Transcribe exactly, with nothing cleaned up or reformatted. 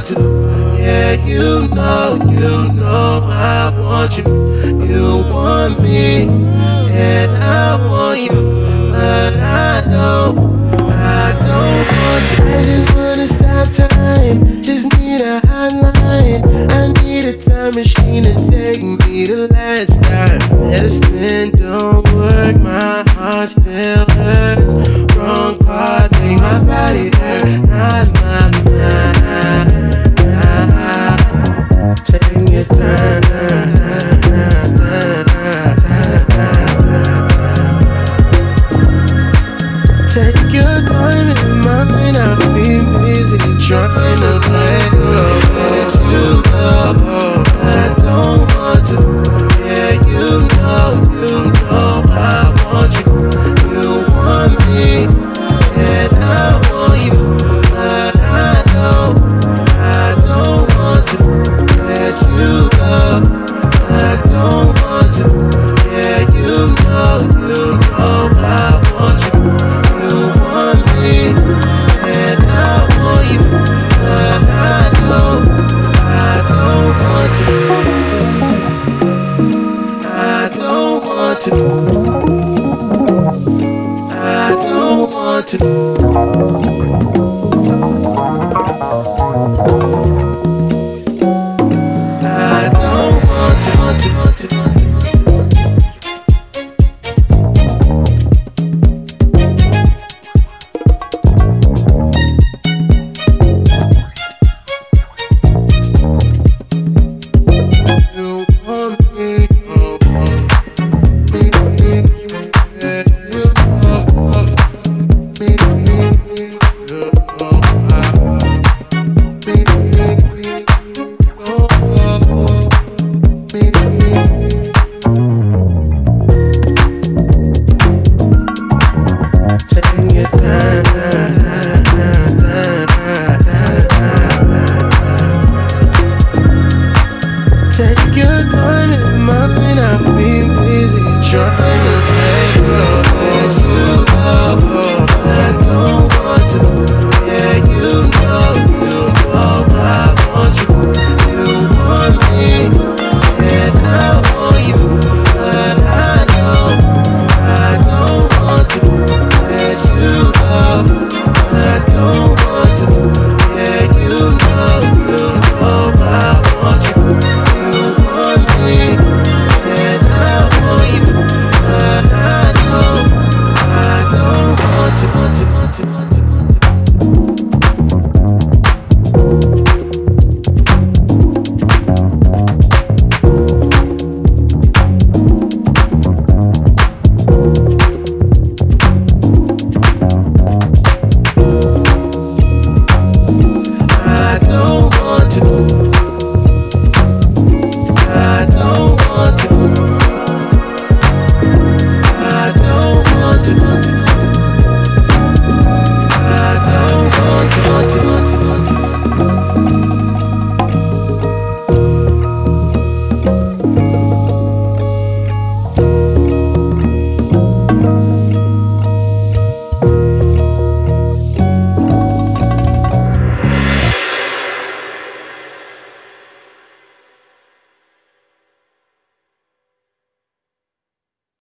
want to. Yeah, you know, you know I want you. You want me, and I want you. But I don't, I don't want to. I just wanna stop time, just need a hotline. I need a time machine to take me to last time. Medicine don't work, my heart still hurts. Wrong part, make my body hurt, not my mind. Taking your time. Take your time in mine, I'll be busy trying to let go. Let you go, I don't want to. Yeah, you know, you know I want you. You want me, and I want you. But I don't, I don't want to. Let you go, I don't want to. Yeah, you know, you know I want you. You want me, and I want you. But I don't, I don't want to. I don't want to. I don't want to.